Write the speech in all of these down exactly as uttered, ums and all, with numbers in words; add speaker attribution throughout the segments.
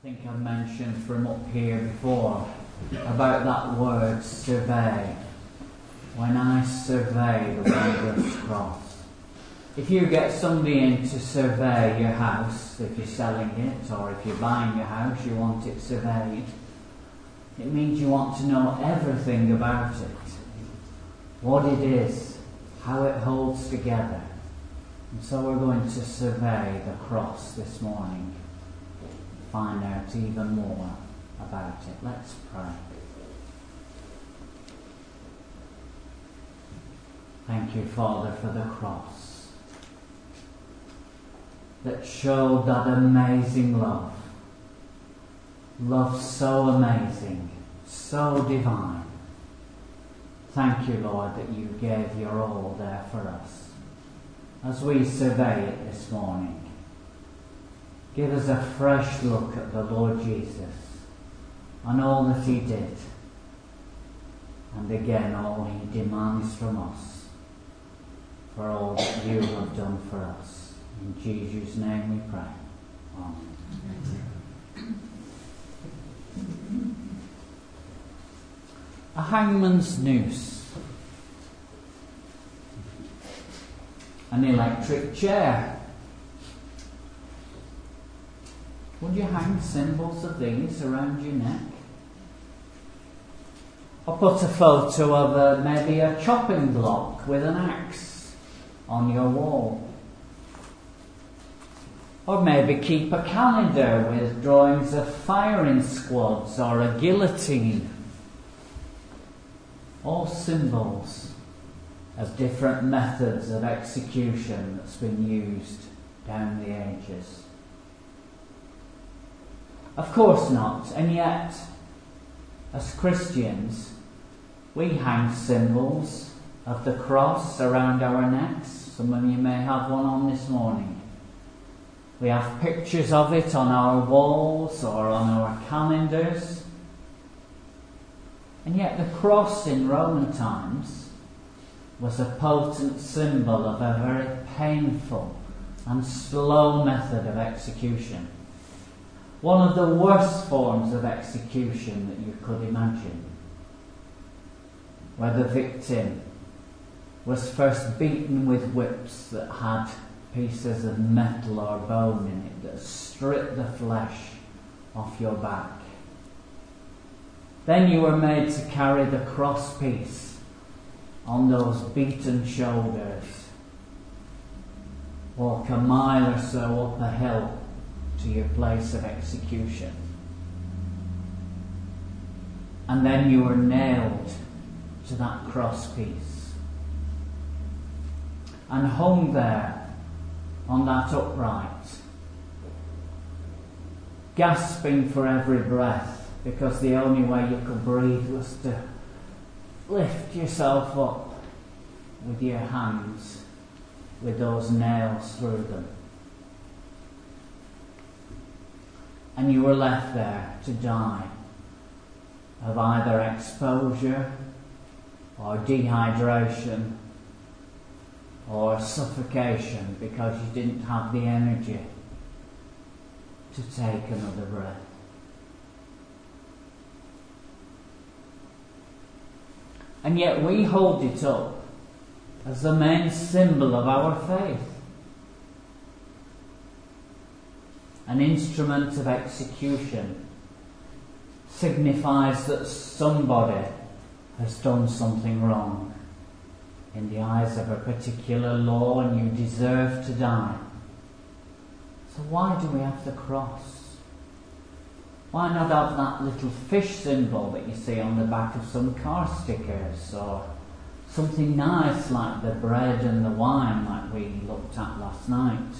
Speaker 1: I think I've mentioned from up here before about that word survey. When I survey the wondrous cross. If you get somebody in to survey your house, if you're selling it or if you're buying your house, you want it surveyed. It means you want to know everything about it. What it is, how it holds together. And so we're going to survey the cross this morning. Find out even more about it. Let's pray. Thank you, Father, for the cross that showed that amazing love. Love so amazing, so divine. Thank you, Lord, that you gave your all there for us. As we survey it this morning, give us a fresh look at the Lord Jesus and all that he did, and again all he demands from us for all that you have done for us. In Jesus' name we pray. Amen. A hangman's noose. An electric chair. Would you hang symbols of these around your neck? Or put a photo of a, maybe a chopping block with an axe on your wall? Or maybe keep a calendar with drawings of firing squads or a guillotine. All symbols of different methods of execution that's been used down the ages. Of course not, and yet, as Christians, we hang symbols of the cross around our necks. Some of you may have one on this morning. We have pictures of it on our walls or on our calendars. And yet the cross in Roman times was a potent symbol of a very painful and slow method of execution. One of the worst forms of execution that you could imagine, where the victim was first beaten with whips that had pieces of metal or bone in it that stripped the flesh off your back. Then you were made to carry the cross piece on those beaten shoulders, walk a mile or so up a hill to your place of execution. And then you were nailed to that cross piece and hung there on that upright, gasping for every breath, because the only way you could breathe was to lift yourself up with your hands with those nails through them. And you were left there to die of either exposure or dehydration or suffocation because you didn't have the energy to take another breath. And yet we hold it up as the main symbol of our faith. An instrument of execution signifies that somebody has done something wrong in the eyes of a particular law and you deserve to die. So why do we have the cross? Why not have that little fish symbol that you see on the back of some car stickers, or something nice like the bread and the wine like we looked at last night?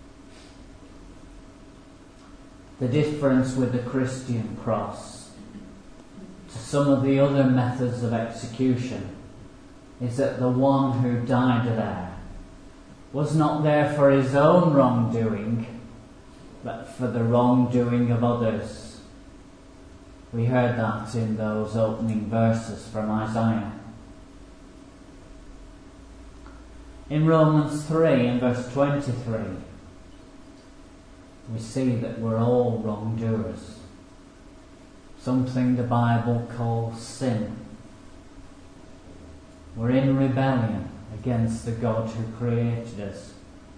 Speaker 1: The difference with the Christian cross to some of the other methods of execution is that the one who died there was not there for his own wrongdoing, but for the wrongdoing of others. We heard that in those opening verses from Isaiah. In Romans three and verse twenty-three, we see that we're all wrongdoers. Something the Bible calls sin. We're in rebellion against the God who created us,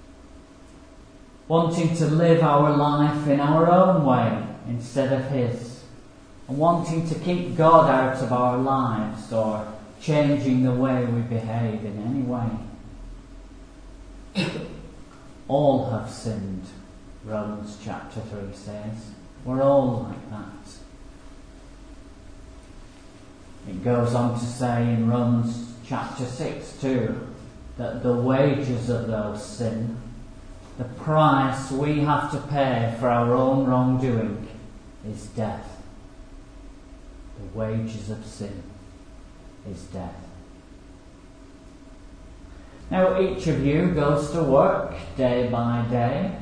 Speaker 1: wanting to live our life in our own way instead of His, and wanting to keep God out of our lives or changing the way we behave in any way. All have sinned, Romans chapter three says. We're all like that. It goes on to say in Romans chapter six too, that the wages of those sin, the price we have to pay for our own wrongdoing, is death. The wages of sin is death. Now each of you goes to work day by day,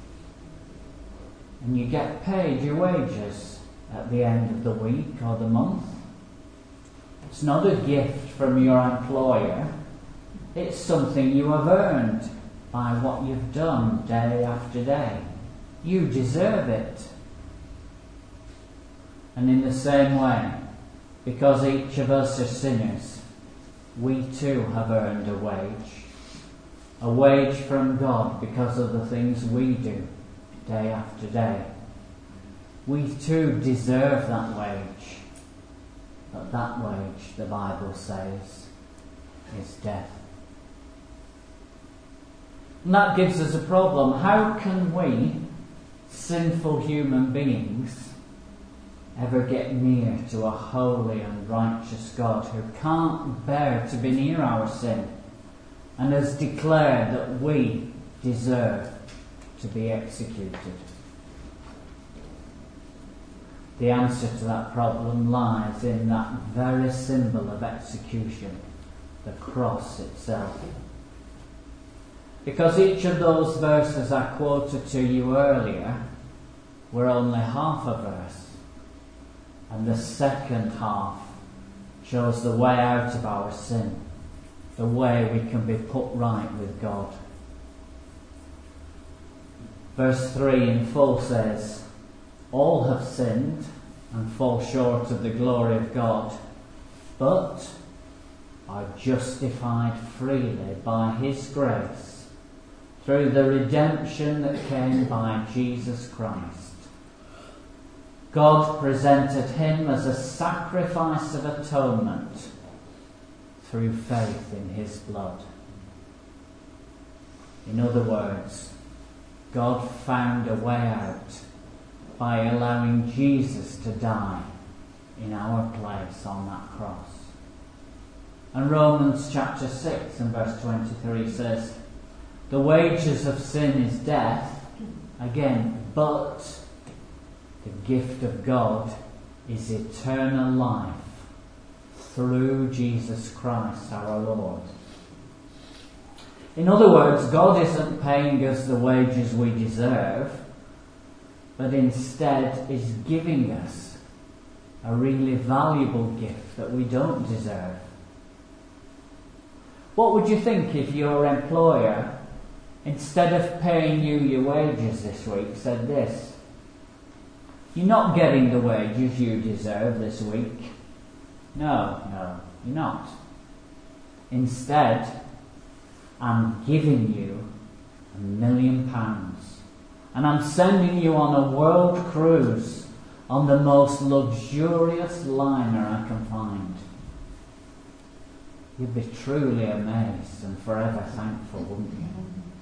Speaker 1: and you get paid your wages at the end of the week or the month. It's not a gift from your employer. It's something you have earned by what you've done day after day. You deserve it. And in the same way, because each of us are sinners, we too have earned a wage. A wage from God because of the things we do day after day. We too deserve that wage. But that wage, the Bible says, is death. And that gives us a problem. How can we, sinful human beings, ever get near to a holy and righteous God who can't bear to be near our sin and has declared that we deserve to be executed? The answer to that problem lies in that very symbol of execution, the cross itself. Because each of those verses I quoted to you earlier were only half a verse, and the second half shows the way out of our sin, the way we can be put right with God. Verse three in full says, all have sinned and fall short of the glory of God, but are justified freely by His grace through the redemption that came by Jesus Christ. God presented Him as a sacrifice of atonement through faith in His blood. In other words, God found a way out by allowing Jesus to die in our place on that cross. And Romans chapter six and verse twenty-three says, the wages of sin is death, again, but the gift of God is eternal life through Jesus Christ our Lord. In other words, God isn't paying us the wages we deserve, but instead is giving us a really valuable gift that we don't deserve. What would you think if your employer, instead of paying you your wages this week, said this? You're not getting the wages you deserve this week. No, no, you're not. Instead, I'm giving you a million pounds. And I'm sending you on a world cruise on the most luxurious liner I can find. You'd be truly amazed and forever thankful, wouldn't you?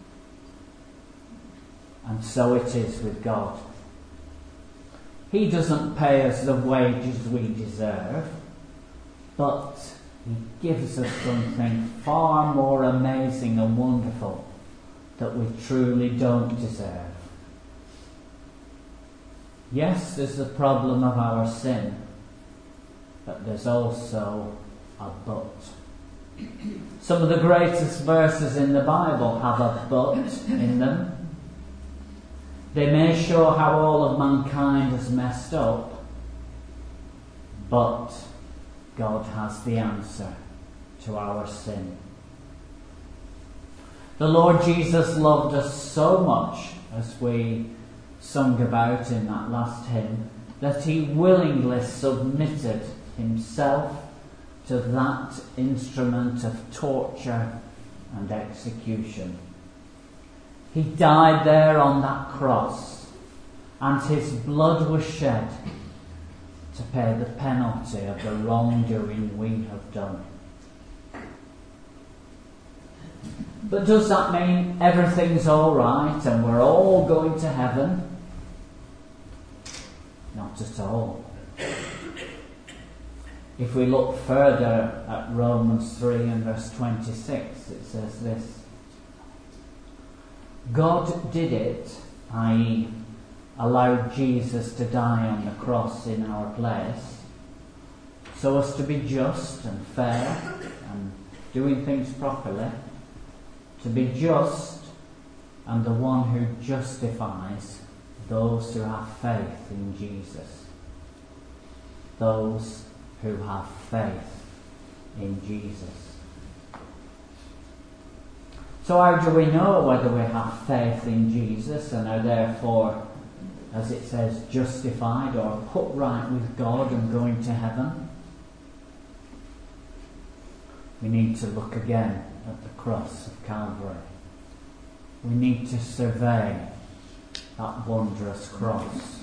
Speaker 1: And so it is with God. He doesn't pay us the wages we deserve, but He gives us something far more amazing and wonderful that we truly don't deserve. Yes, there's the problem of our sin, but there's also a but. Some of the greatest verses in the Bible have a but in them. They may show how all of mankind has messed up, but God has the answer to our sin. The Lord Jesus loved us so much, as we sung about in that last hymn, that he willingly submitted himself to that instrument of torture and execution. He died there on that cross, and his blood was shed to pay the penalty of the wrongdoing we have done. But does that mean everything's all right and we're all going to heaven? Not at all. If we look further at Romans three and verse twenty-six, it says this: God did it, that is, allowed Jesus to die on the cross in our place, so as to be just and fair and doing things properly, to be just and the one who justifies those who have faith in Jesus. Those who have faith in Jesus. So how do we know whether we have faith in Jesus and are therefore, as it says, justified or put right with God and going to heaven? We need to look again at the cross of Calvary. We need to survey that wondrous cross.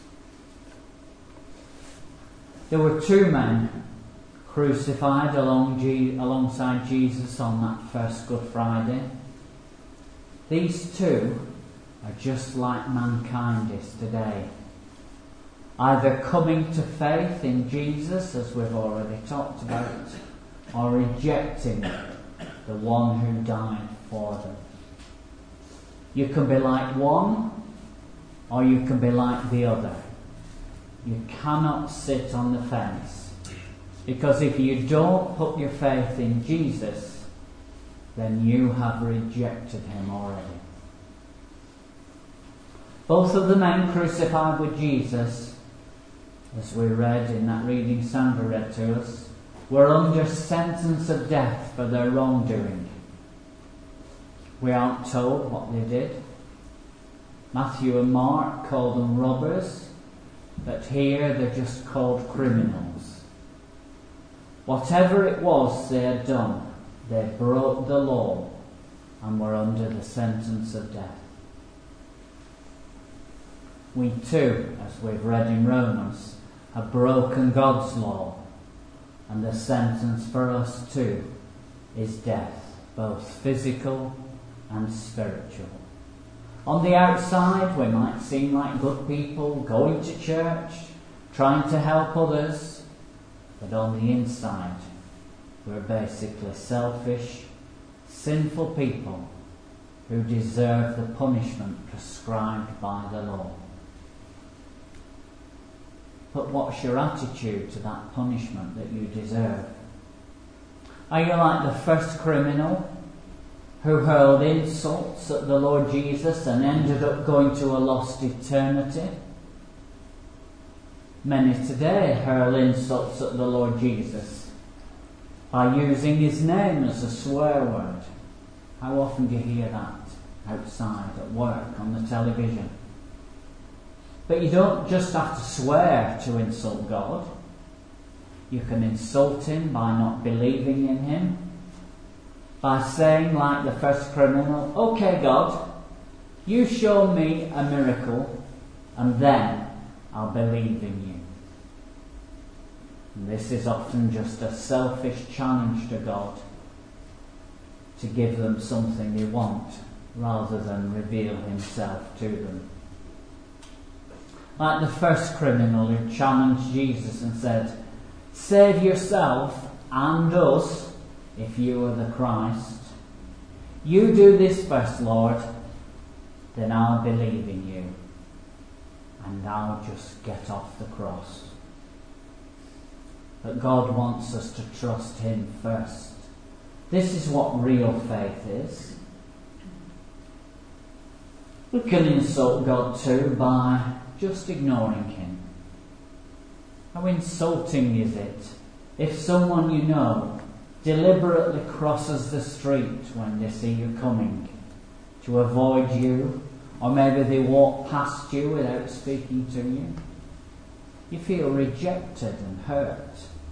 Speaker 1: There were two men crucified along Je- alongside Jesus on that first Good Friday. These two are just like mankind is today, either coming to faith in Jesus, as we've already talked about, or rejecting the one who died for them. You can be like one, or you can be like the other. You cannot sit on the fence, because if you don't put your faith in Jesus, then you have rejected him already. Both of the men crucified with Jesus, as we read in that reading Sandra read to us, were under sentence of death for their wrongdoing. We aren't told what they did. Matthew and Mark call them robbers, but here they're just called criminals. Whatever it was they had done, they broke the law and were under the sentence of death. We too, as we've read in Romans, have broken God's law, and the sentence for us too is death, both physical and spiritual. On the outside, we might seem like good people, going to church, trying to help others, but on the inside, we're basically selfish, sinful people who deserve the punishment prescribed by the law. But what's your attitude to that punishment that you deserve? Are you like the first criminal who hurled insults at the Lord Jesus and ended up going to a lost eternity? Many today hurl insults at the Lord Jesus by using his name as a swear word. How often do you hear that outside, at work, on the television? But you don't just have to swear to insult God. You can insult him by not believing in him, by saying, like the first criminal, "Okay, God, you show me a miracle, and then I'll believe in you." And this is often just a selfish challenge to God to give them something they want, rather than reveal himself to them. Like the first criminal who challenged Jesus and said, "Save yourself and us if you are the Christ. You do this first, Lord, then I'll believe in you, and I'll just get off the cross." But God wants us to trust him first. This is what real faith is. We can insult God too by just ignoring him. How insulting is it if someone you know deliberately crosses the street when they see you coming to avoid you Or maybe they walk past you without speaking to you. You feel rejected and hurt.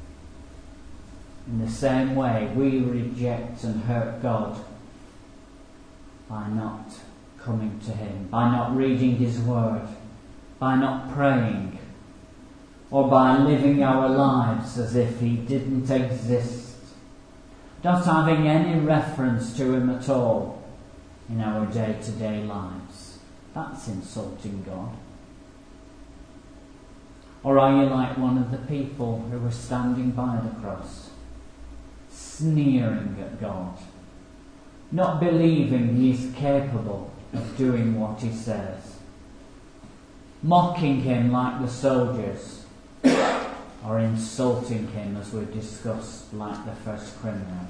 Speaker 1: In the same way, we reject and hurt God by not coming to Him, by not reading His Word, by not praying, or by living our lives as if He didn't exist, not having any reference to Him at all in our day-to-day lives. That's insulting God. Or are you like one of the people who were standing by the cross, sneering at God, not believing He is capable of doing what He says, mocking Him like the soldiers, or insulting Him, as we've discussed, like the first criminal?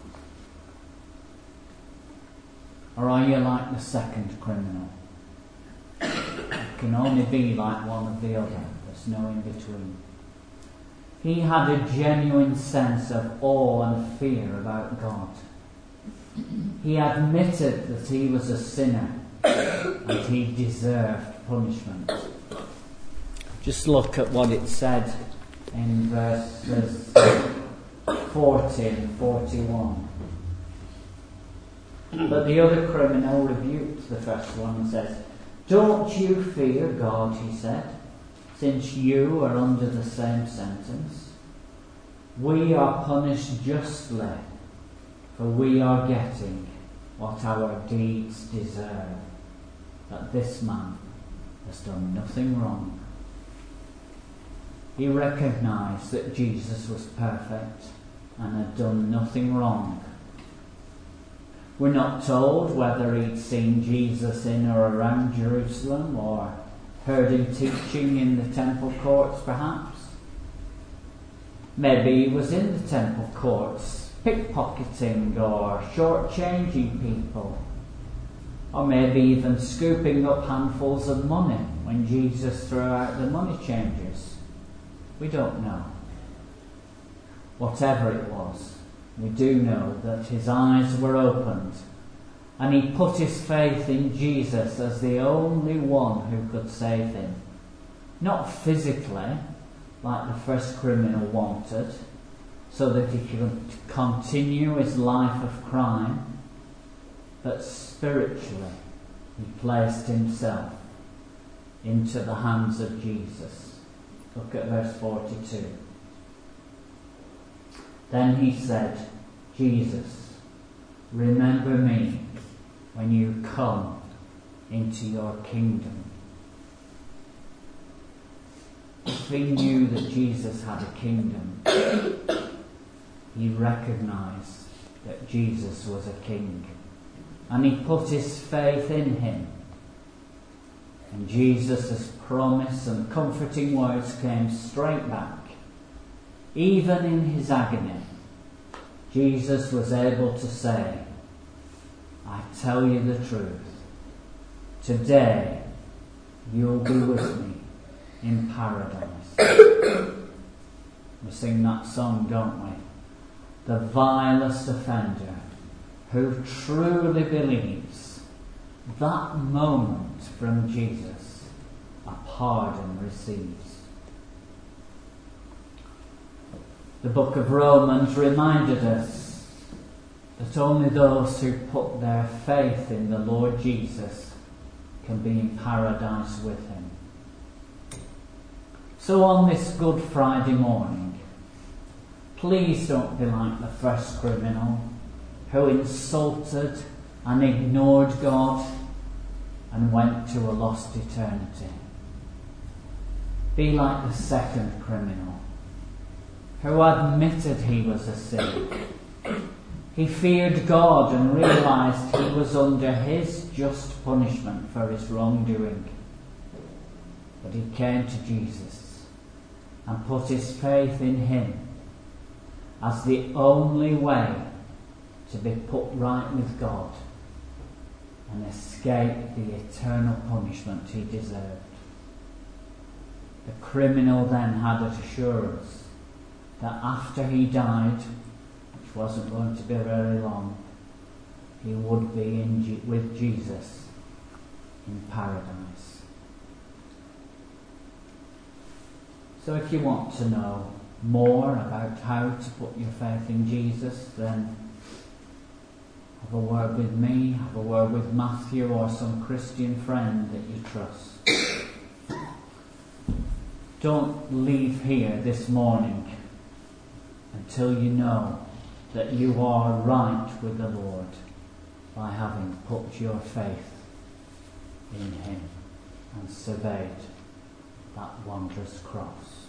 Speaker 1: Or are you like the second criminal? It can only be like one of the other. There's no in between. He had a genuine sense of awe and fear about God. He admitted that he was a sinner and he deserved punishment. Just look at what it said in verses forty and forty-one. But the other criminal rebuked the first one and says, "Don't you fear God," he said, "since you are under the same sentence? We are punished justly, for we are getting what our deeds deserve. But this man has done nothing wrong." He recognized that Jesus was perfect and had done nothing wrong. We're not told whether he'd seen Jesus in or around Jerusalem, or heard him teaching in the temple courts perhaps. Maybe he was in the temple courts pickpocketing or shortchanging people, or maybe even scooping up handfuls of money when Jesus threw out the money changers. We don't know. Whatever it was, we do know that his eyes were opened and he put his faith in Jesus as the only one who could save him. Not physically, like the first criminal wanted, so that he could continue his life of crime, but spiritually he placed himself into the hands of Jesus. Look at verse forty-two. Then he said, "Jesus, remember me when you come into your kingdom." If he knew that Jesus had a kingdom, he recognized that Jesus was a king, and he put his faith in him. And Jesus' promise and comforting words came straight back. Even in his agony, Jesus was able to say, "I tell you the truth, today you'll be with me in paradise." We sing that song, don't we? The vilest offender who truly believes, that moment from Jesus, a pardon receives. The book of Romans reminded us that only those who put their faith in the Lord Jesus can be in paradise with him. So on this Good Friday morning, please don't be like the first criminal who insulted and ignored God and went to a lost eternity. Be like the second criminal who admitted he was a sinner. He feared God and realized he was under his just punishment for his wrongdoing. But he came to Jesus and put his faith in him as the only way to be put right with God and escape the eternal punishment he deserved. The criminal then had assurance that after he died, which wasn't going to be very long, he would be in G- with Jesus in paradise. So if you want to know more about how to put your faith in Jesus, then have a word with me, have a word with Matthew or some Christian friend that you trust. Don't leave here this morning until you know that you are right with the Lord by having put your faith in Him and surveyed that wondrous cross.